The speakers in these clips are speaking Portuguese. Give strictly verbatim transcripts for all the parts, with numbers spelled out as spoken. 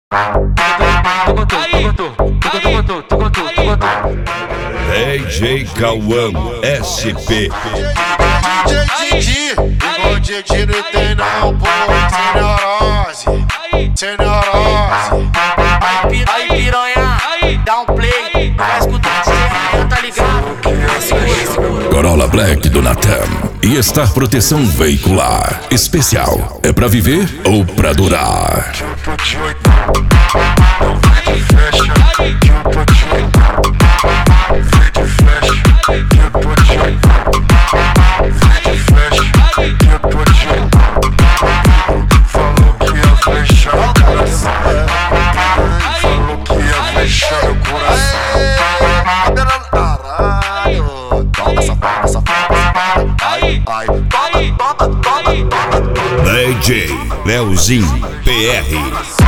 D J Cauã S P. D J Didi, igual D J não tem não, pô. Sem neurose, sem neurose. Aí piranha, dá um play, vai escutar D J, tá ligado? Corolla Black do Natam e Star Proteção Veicular. Especial, é pra viver ou pra durar? D J Leozinho P R.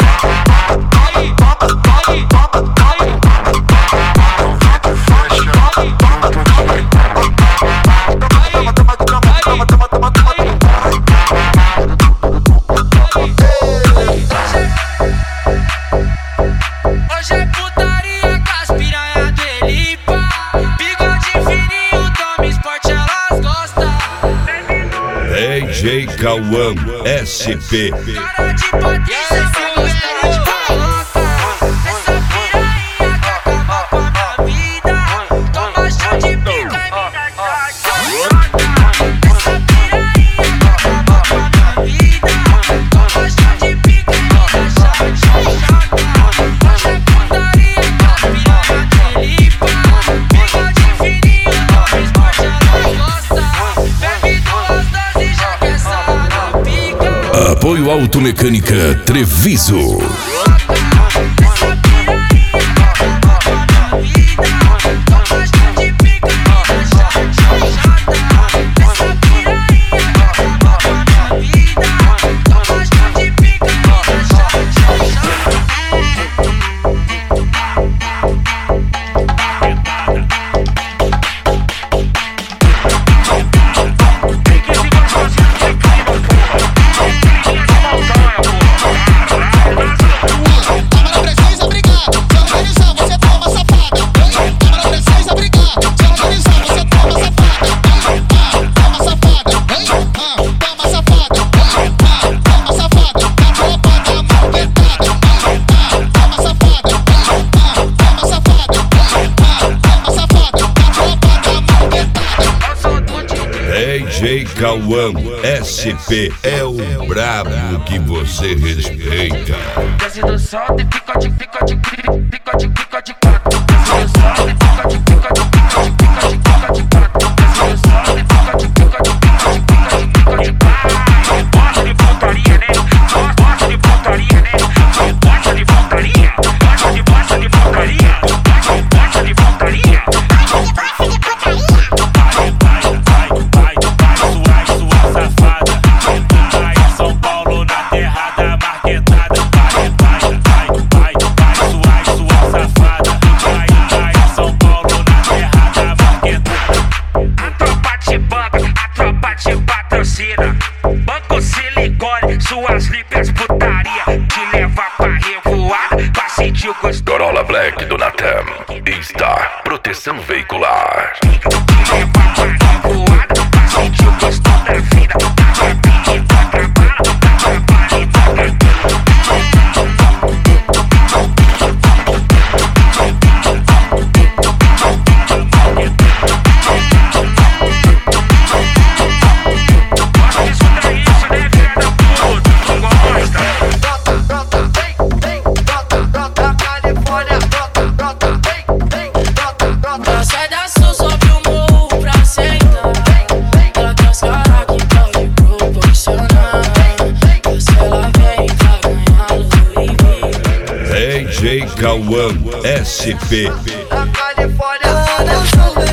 Hoje é putaria com as piranha do Elipa. Bigode fininho, toma esporte, elas gostam. D J Cauã S P. Cara de Patrícia, vai gostar de coloca. Essa piranha quer acabar com a minha vida. Toma chão de pica e me dá choca. Essa piranha quer acabar com a minha vida. Toma chão de pica e me dá choca. Hoje é putaria com as piranha do Elipa. Bigode fininho, toma esporte, elas gostam. Bebe duas doses, já quer sarrar na pica. Apoio Automecânica Treviso. D J Cauã S P é o brabo que você respeita. Desce do sol e fica de fica de fica de fica de quatro. Desce do sol e fica de fica de fica de fica de fica de quatro. Desce do sol e fica de fica de fica de fica de fica de quatro. Gosta de putaria, né? Gosta de putaria, né? Gosta de putaria, gosta de gosta de putaria, gosta de putaria. Banco silicone, suas lipas putaria. Te levar pra revoar, pra sentir o gosto. Corolla Black do Natam e Star Proteção Veicular. Te levar pra revoar, pra sentir o gosto da vida. D J Cauã S P. Na Califórnia,